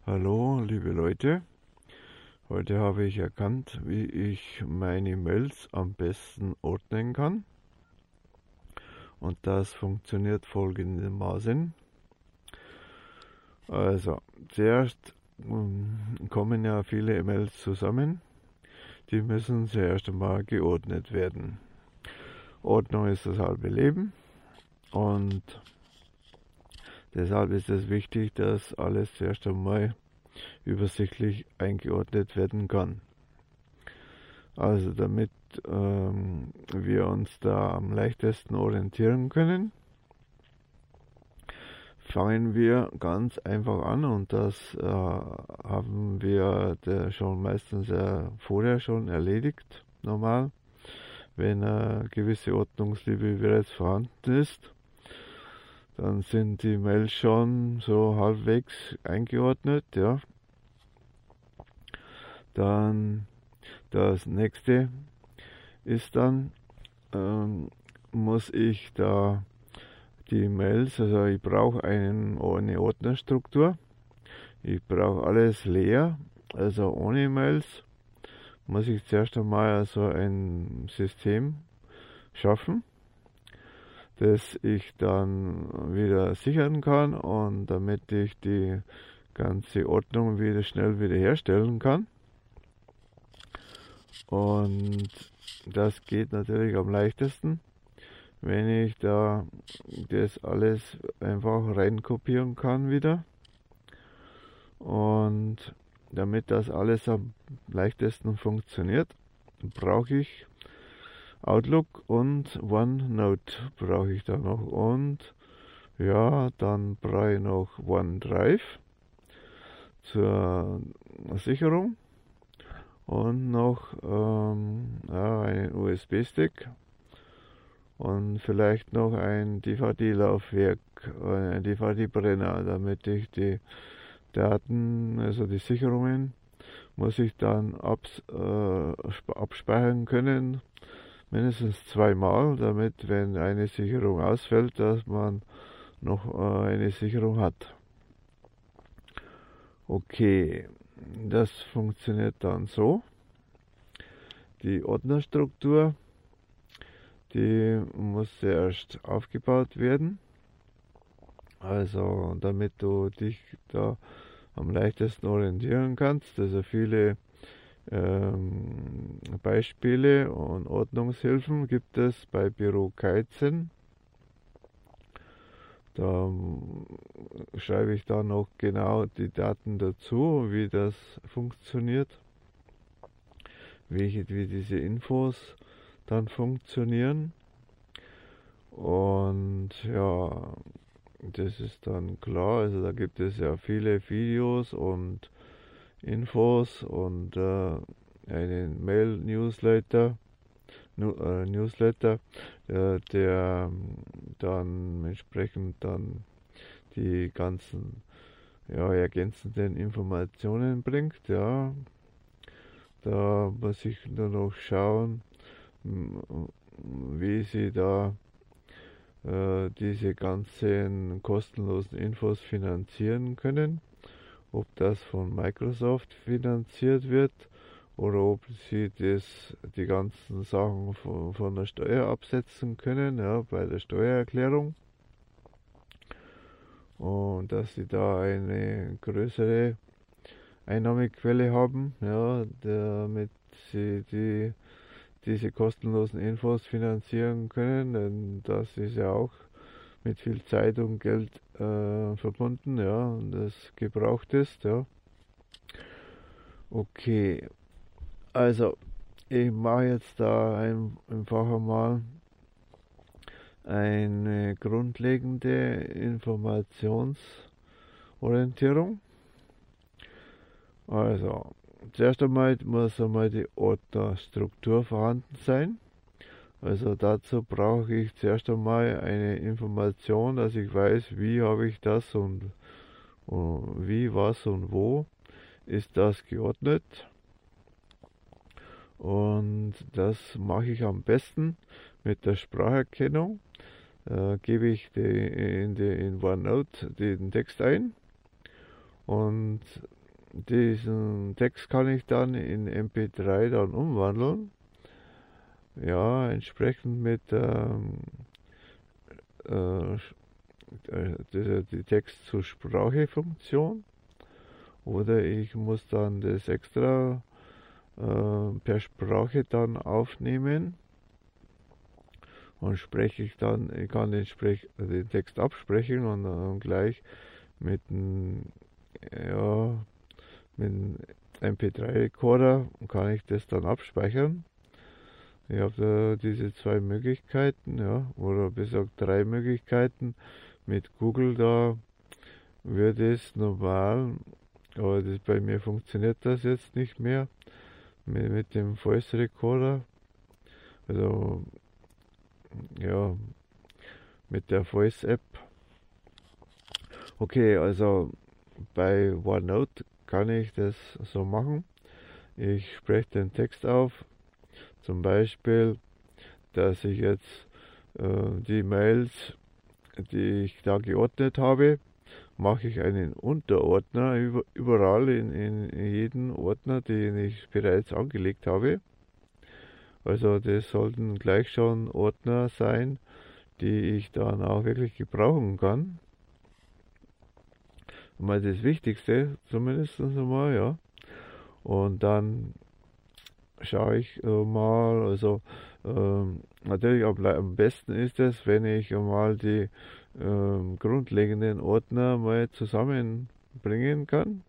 Hallo, liebe Leute. Heute habe ich erkannt, wie ich meine Mails am besten ordnen kann. Und das funktioniert folgendermaßen. Also, zuerst kommen ja viele Mails zusammen. Die müssen zuerst einmal geordnet werden. Ordnung ist das halbe Leben. Und deshalb ist es wichtig, dass alles zuerst einmal übersichtlich eingeordnet werden kann. Also damit wir uns da am leichtesten orientieren können, fangen wir ganz einfach an und das haben wir schon meistens vorher schon erledigt, normal, wenn eine gewisse Ordnungsliebe bereits vorhanden ist. Dann sind die Mails schon so halbwegs eingeordnet, ja. Dann das nächste ist dann, muss ich da die Mails, also ich brauche eine Ordnerstruktur. Ich brauche alles leer, also ohne Mails muss ich zuerst einmal also ein System schaffen, das ich dann wieder sichern kann und damit ich die ganze Ordnung wieder schnell wiederherstellen kann. Und das geht natürlich am leichtesten, wenn ich da das alles einfach reinkopieren kann wieder. Und damit das alles am leichtesten funktioniert, brauche ich Outlook und OneNote brauche ich da noch. Und ja, dann brauche ich noch OneDrive zur Sicherung. Und noch einen USB-Stick und vielleicht noch ein DVD-Laufwerk, ein DVD-Brenner, damit ich die Daten, also die Sicherungen, muss ich dann abspeichern können, mindestens zweimal, damit, wenn eine Sicherung ausfällt, dass man noch eine Sicherung hat. Okay. Das funktioniert dann so. Die Ordnerstruktur, die muss zuerst aufgebaut werden. Also damit du dich da am leichtesten orientieren kannst. Also viele Beispiele und Ordnungshilfen gibt es bei Büro Kaizen. Da schreibe ich dann noch genau die Daten dazu, wie das funktioniert, wie diese Infos dann funktionieren. Und ja, das ist dann klar. Also da gibt es ja viele Videos und Infos und einen Mail-Newsletter. Der dann entsprechend dann die ganzen ergänzenden Informationen bringt. Ja, da muss ich nur noch schauen, wie sie da diese ganzen kostenlosen Infos finanzieren können, ob das von Microsoft finanziert wird oder ob sie die ganzen Sachen von der Steuer absetzen können, ja, bei der Steuererklärung. Und dass sie da eine größere Einnahmequelle haben, ja, damit sie diese kostenlosen Infos finanzieren können, denn das ist ja auch mit viel Zeit und Geld verbunden, ja, und das gebraucht ist, ja. Okay. Also, ich mache jetzt da einfach einmal eine grundlegende Informationsorientierung. Also, zuerst einmal muss einmal die Ordnerstruktur vorhanden sein. Also dazu brauche ich zuerst einmal eine Information, dass ich weiß, wie habe ich das und wie, was und wo ist das geordnet. Und das mache ich am besten mit der Spracherkennung. Gebe ich in OneNote den Text ein und diesen Text kann ich dann in MP3 dann umwandeln. Ja, entsprechend mit die Text-zu-Sprache-Funktion. Oder ich muss dann das extra per Sprache dann aufnehmen und spreche ich dann, ich kann den Text absprechen und dann gleich mit einem ja, mit einem MP3-Recorder kann ich das dann abspeichern. Ich habe da diese zwei Möglichkeiten, ja, oder besser gesagt 3 Möglichkeiten. Mit Google da wird es normal, aber bei mir funktioniert das jetzt nicht mehr mit dem Voice Recorder. Also ja, mit der Voice App. Okay, also bei OneNote kann ich das so machen. Ich spreche den Text auf, zum Beispiel, dass ich jetzt die Mails, die ich da geordnet habe, mache ich einen Unterordner überall in jeden Ordner, den ich bereits angelegt habe. Also das sollten gleich schon Ordner sein, die ich dann auch wirklich gebrauchen kann. Mal das Wichtigste zumindest einmal, ja. Und dann schaue ich mal, also natürlich am besten ist es, wenn ich mal die grundlegenden Ordner mal zusammenbringen kann,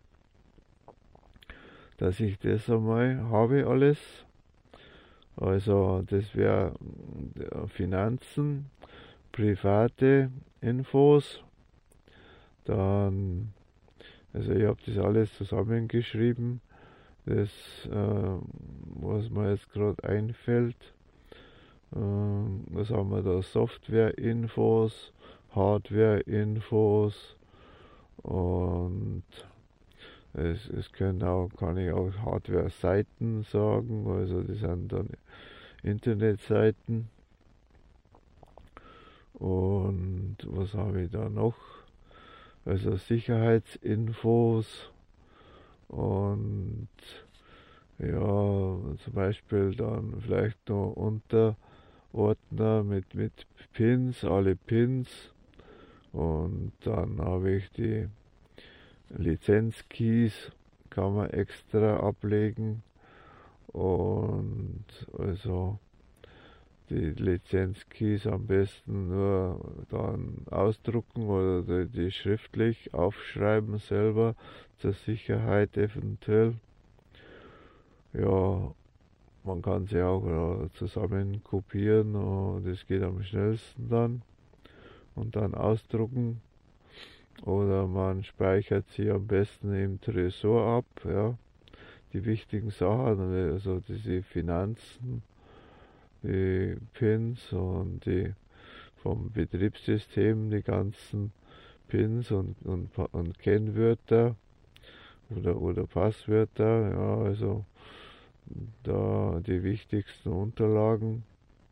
dass ich das einmal habe alles. Also das wäre Finanzen, private Infos, dann, also ich habe das alles zusammengeschrieben, das was mir jetzt gerade einfällt. Was haben wir da? Software-Infos, Hardware-Infos und es können auch, kann ich auch Hardware-Seiten sagen, also die sind dann Internetseiten. Und was habe ich da noch? Also Sicherheitsinfos und ja, zum Beispiel dann vielleicht noch Unterordner mit Pins, alle Pins. Und dann habe ich die Lizenzkeys, kann man extra ablegen. Und also die Lizenzkeys am besten nur dann ausdrucken oder die schriftlich aufschreiben selber zur Sicherheit eventuell. Ja, man kann sie auch zusammen kopieren und das geht am schnellsten dann und dann ausdrucken. Oder man speichert sie am besten im Tresor ab, ja, die wichtigen Sachen, also diese Finanzen, die Pins und die vom Betriebssystem, die ganzen Pins und Kennwörter oder Passwörter, ja, also da die wichtigsten Unterlagen.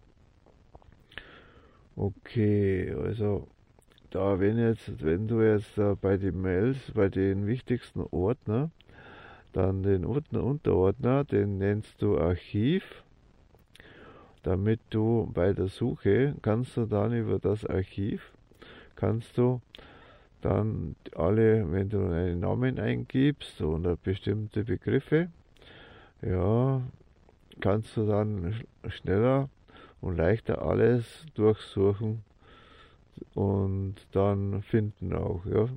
Okay, also da wenn du jetzt bei den Mails, bei den wichtigsten Ordner, dann den Unterordner, den nennst du Archiv, damit du bei der Suche kannst du dann über das Archiv, kannst du dann alle, wenn du einen Namen eingibst oder bestimmte Begriffe, ja, kannst du dann schneller und leichter alles durchsuchen und dann finden auch, ja.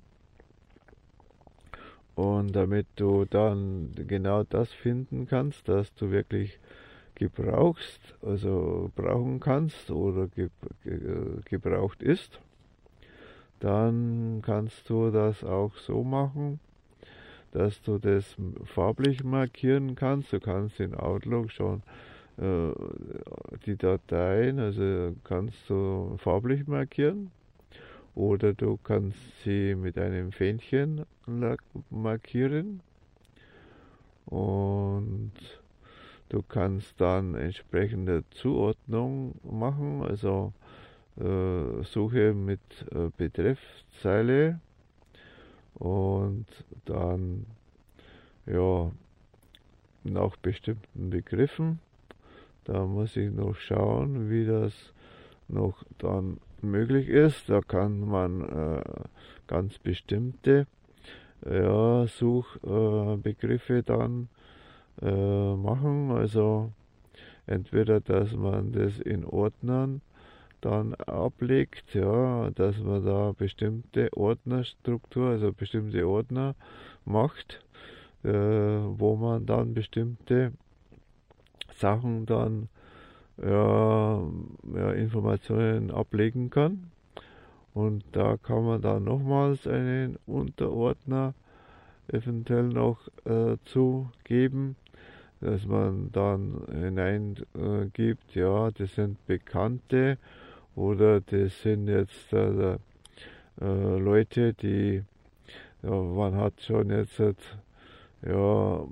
Und damit du dann genau das finden kannst, das du wirklich gebrauchst, also brauchen kannst oder gebraucht ist, dann kannst du das auch so machen, dass du das farblich markieren kannst. Du kannst in Outlook schon die Dateien, also kannst du farblich markieren oder du kannst sie mit einem Fähnchen markieren und du kannst dann entsprechende Zuordnung machen, also Suche mit Betreffzeile und dann ja, nach bestimmten Begriffen. Da muss ich noch schauen, wie das noch dann möglich ist. Da kann man ganz bestimmte Suchbegriffe dann machen. Also entweder, dass man das in Ordnern dann ablegt, ja, dass man da bestimmte Ordnerstruktur, also bestimmte Ordner macht, wo man dann bestimmte Sachen dann Informationen ablegen kann. Und da kann man dann nochmals einen Unterordner eventuell noch zugeben, dass man dann hineingibt, ja, das sind Bekannte oder das sind jetzt Leute, die, ja, man hat schon jetzt ja,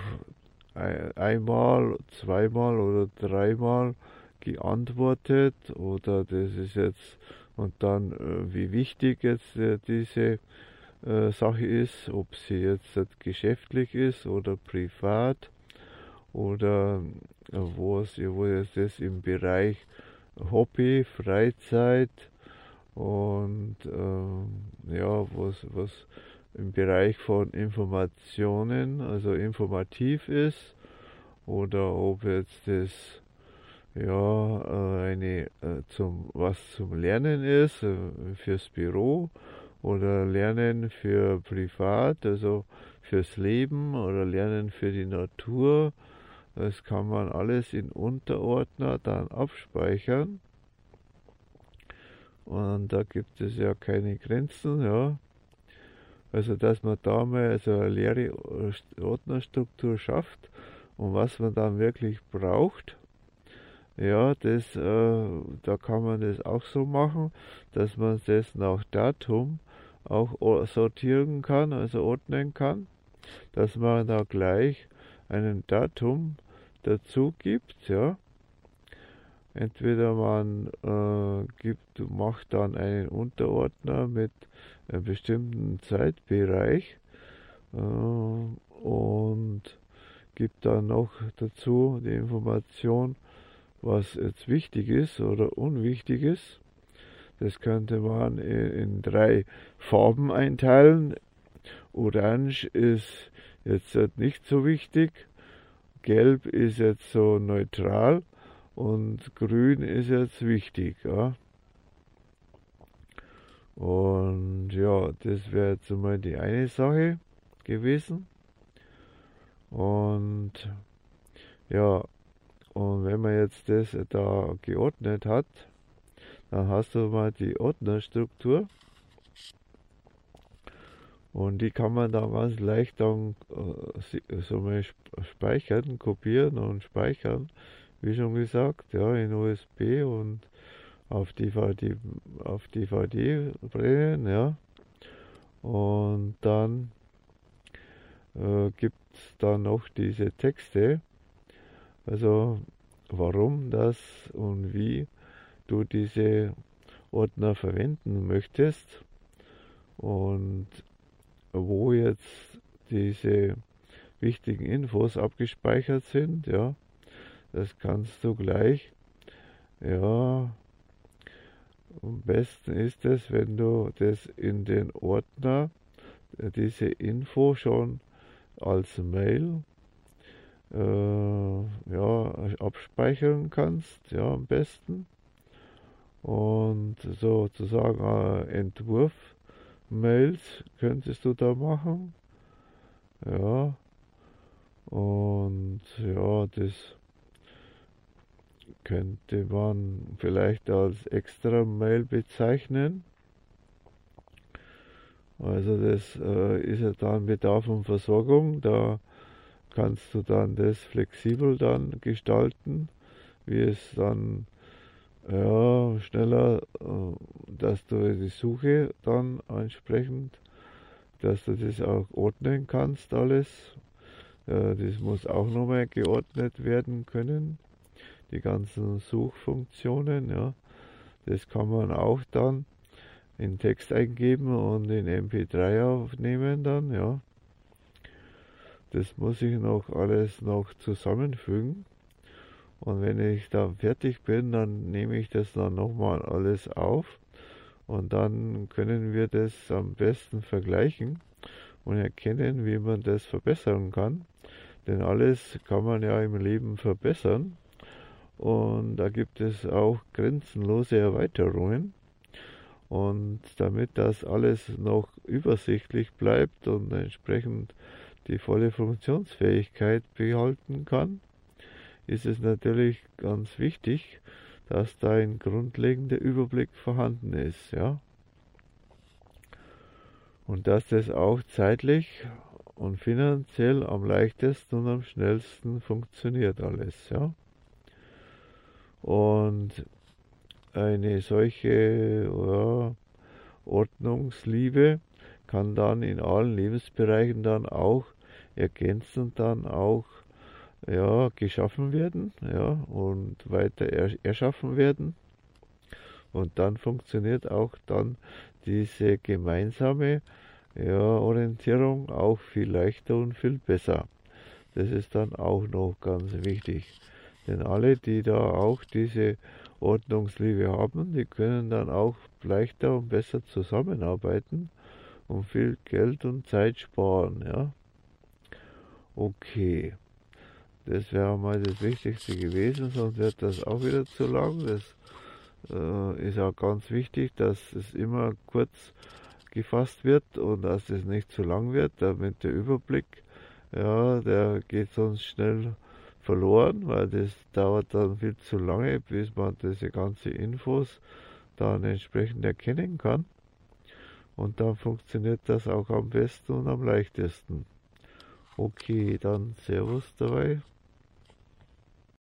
einmal, zweimal oder dreimal geantwortet oder das ist jetzt und dann wie wichtig jetzt diese Sache ist, ob sie jetzt geschäftlich ist oder privat oder wo ist das im Bereich Hobby, Freizeit und was im Bereich von Informationen, also informativ ist, oder ob jetzt das was zum Lernen ist, fürs Büro oder Lernen für privat, also fürs Leben oder Lernen für die Natur. Das kann man alles in Unterordner dann abspeichern. Und da gibt es ja keine Grenzen, ja. Also, dass man da mal so eine leere Ordnerstruktur schafft und was man dann wirklich braucht, ja, da kann man das auch so machen, dass man das nach Datum auch sortieren kann, also ordnen kann, dass man da gleich einen Datum dazu gibt, ja. Entweder man macht dann einen Unterordner mit einem bestimmten Zeitbereich und gibt dann noch dazu die Information, was jetzt wichtig ist oder unwichtig ist. Das könnte man in 3 Farben einteilen. Orange ist jetzt nicht so wichtig, Gelb ist jetzt so neutral und Grün ist jetzt wichtig. Ja. Und ja, das wäre jetzt mal die eine Sache gewesen. Und ja, und wenn man jetzt das da geordnet hat, dann hast du mal die Ordnerstruktur. Und die kann man dann ganz leicht dann so mal speichern, kopieren und speichern, wie schon gesagt, ja, in USB und auf DVD brennen, ja. Und dann gibt es dann noch diese Texte, also warum das und wie du diese Ordner verwenden möchtest und wo jetzt diese wichtigen Infos abgespeichert sind, ja, das kannst du gleich, ja, am besten ist es, wenn du das in den Ordner, diese Info schon als Mail abspeichern kannst, ja, am besten. Und sozusagen Entwurf-Mails könntest du da machen. Ja. Und ja, das könnte man vielleicht als extra Mail bezeichnen. Also das ist ja dann Bedarf und Versorgung. Da kannst du dann das flexibel dann gestalten, wie es dann schneller, dass du die Suche dann entsprechend, dass du das auch ordnen kannst alles. Das muss auch nochmal geordnet werden können, die ganzen Suchfunktionen, ja. Das kann man auch dann in Text eingeben und in MP3 aufnehmen dann, ja. Das muss ich noch alles noch zusammenfügen. Und wenn ich da fertig bin, dann nehme ich das dann nochmal alles auf und dann können wir das am besten vergleichen und erkennen, wie man das verbessern kann. Denn alles kann man ja im Leben verbessern und da gibt es auch grenzenlose Erweiterungen. Und damit das alles noch übersichtlich bleibt und entsprechend die volle Funktionsfähigkeit behalten kann, ist es natürlich ganz wichtig, dass da ein grundlegender Überblick vorhanden ist, ja. Und dass das auch zeitlich und finanziell am leichtesten und am schnellsten funktioniert alles, ja. Und eine solche Ordnungsliebe kann dann in allen Lebensbereichen dann auch ergänzend dann auch geschaffen werden, und weiter erschaffen werden. Und dann funktioniert auch dann diese gemeinsame Orientierung auch viel leichter und viel besser. Das ist dann auch noch ganz wichtig. Denn alle, die da auch diese Ordnungsliebe haben, die können dann auch leichter und besser zusammenarbeiten und viel Geld und Zeit sparen, ja. Okay. Das wäre mal das Wichtigste gewesen, sonst wird das auch wieder zu lang. Das ist auch ganz wichtig, dass es immer kurz gefasst wird und dass es nicht zu lang wird, damit der Überblick, der geht sonst schnell verloren, weil das dauert dann viel zu lange, bis man diese ganzen Infos dann entsprechend erkennen kann. Und dann funktioniert das auch am besten und am leichtesten. Okay, dann Servus dabei.